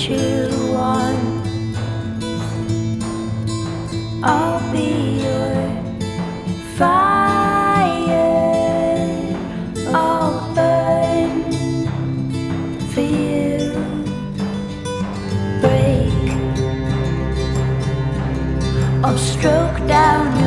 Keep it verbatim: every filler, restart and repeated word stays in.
you want. I'll be your fire. I'll burn for you. Break or stroke down